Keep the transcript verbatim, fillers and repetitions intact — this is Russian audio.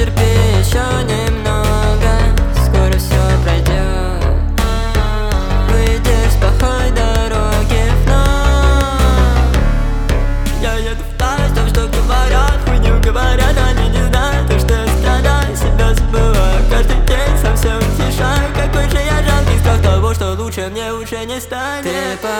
Потерпи еще немного, скоро все пройдет. Выйдешь с плохой дороги вновь. Я еду в тайм, том, что говорят, хуйню говорят, они не знают, то, что я страдаю, себя забываю. Каждый день сам все утешаю, какой же я жалкий, страх того, что лучше мне уже не станет. Ты